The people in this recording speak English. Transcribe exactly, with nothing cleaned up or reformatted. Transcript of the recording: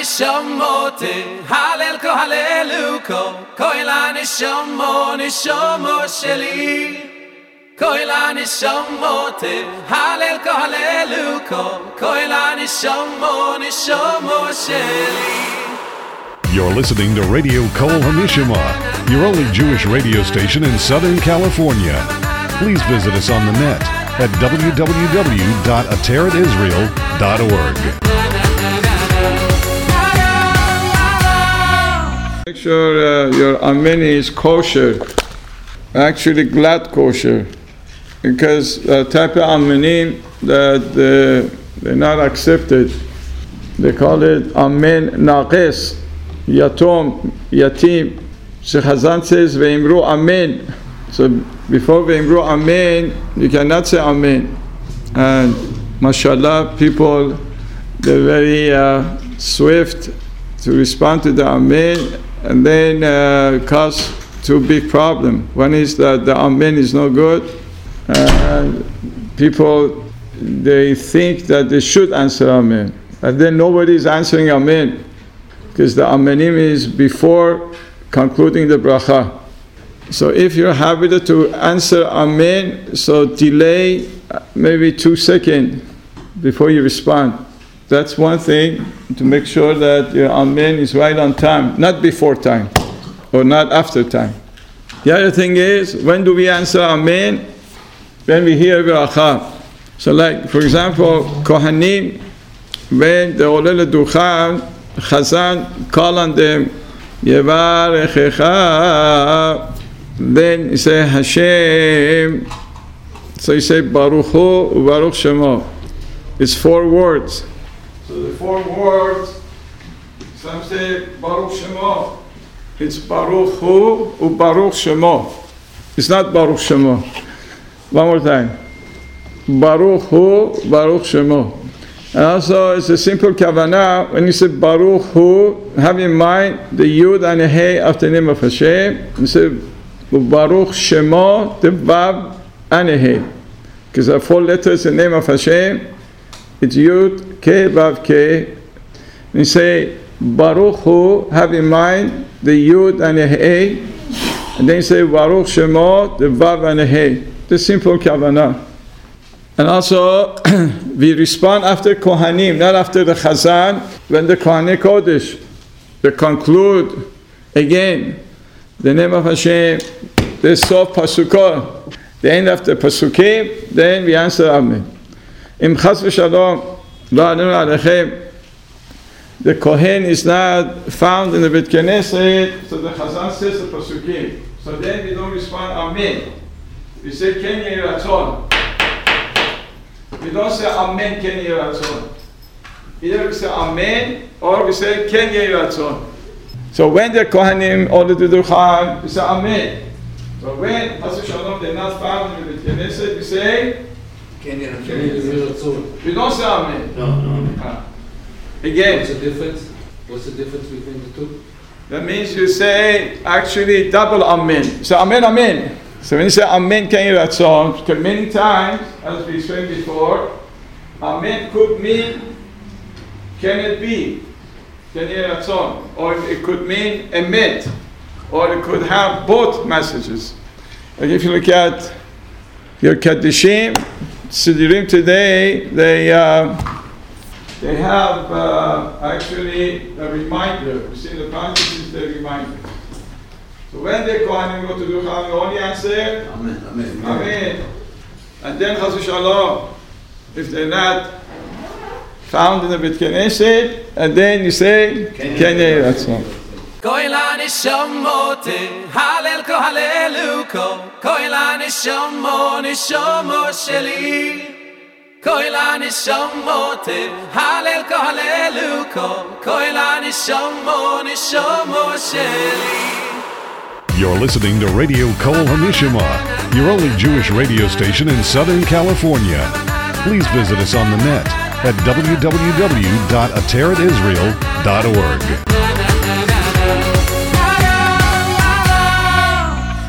nishamote halel ko haleluko koila nishamo nishamo sheli koila nishamote halel ko haleluko koila nishamo nishamo sheli. You're listening to Radio Kol HaNishama, your only Jewish radio station in Southern California. Please visit us on the net at w w w dot ateret israel dot org. Make sure uh, your amen is kosher, actually glad kosher, because uh, type of amenim that uh, they're not accepted. They call it amen naqis, yatom, yatim. So Chazan says ve'imru amen. So before ve'imru amen, you cannot say amen. And mashallah, people, they're very uh, swift to respond to the amen, and then uh, cause two big problem. One is that the amen is no good, and people, they think that they should answer amen, and then nobody is answering amen, because the amenim is before concluding the bracha. So if you're happy to answer amen, so delay maybe two seconds before you respond. That's one thing, to make sure that your amen is right on time, not before time or not after time. The other thing is, when do we answer amen? When we hear bracha. So like, for example, Kohanim, when the Olel Duchan, Chazan call on them, Yevarechecha, then you say Hashem, so you say Baruch Hu, Baruch Shemo. It's four words. So the four words, some say Baruch Shemo. It's Baruch Hu u Baruch Shemo. It's not Baruch Shemo. One more time. Baruch Hu, Baruch Shemo. And also it's a simple kavanah. When you say Baruch Hu, have in mind the Yud and the Hey of the name of Hashem. You say Baruch Shemo, the Vav and the Hey. Because the four letters in the name of Hashem. It's Yud, K, Vav, K. And you say, Baruch Hu, have in mind the Yud and the Hey. And then you say, Baruch Shemo, the Vav and the Hey. The simple kavanah. And also, we respond after Kohanim, not after the Chazan, when the Kohanei Kodesh, they conclude again, the name of Hashem, the Sof Pasukah, the end of the Pasukim, then we answer Amen. Im Chas v'Shalom, La'alenu Alechem, the Kohen is not found in the Bet Knesset, so the Chazan says the Pasukim. So then we don't respond Amen. We say Ken Yehi Ratzon. We don't say Amen Ken Yehi Ratzon. Either we say Amen or we say Ken Yehi Ratzon. So when the Kohanim order to do Chag, we say Amen. So when Chas v'Shalom they're not found in the Bet Knesset, we say we don't say Amen. No, no. Ah. Again. What's the difference? What's the difference between the two? That means you say actually double Amen. So Amen, Amen. So when you say Amen, Ken Yehi Ratzon, because many times, as we said before, Amen could mean, can it be, Ken Yehi Ratzon, or it could mean Emet, or it could have both messages. Like if you look at your Kaddishim, Sidirim today, they uh, they have uh, actually a reminder. You see, the practice is the reminder. So when they go and go to do Chag, you only answer Amen, Amen, Amen. And then Chas v'Shalom, if they're not found in the Bet Knesset, and then you say Ken Yehi Ratzon. Koila nishamote halel ko haleluko koila nishamo nishamo sheli koila nishamote halel ko haleluko koila nishamo nishamo sheli. You're listening to Radio Kol HaNishama, your only Jewish radio station in Southern California. Please visit us on the net at w w w dot ateret israel dot org.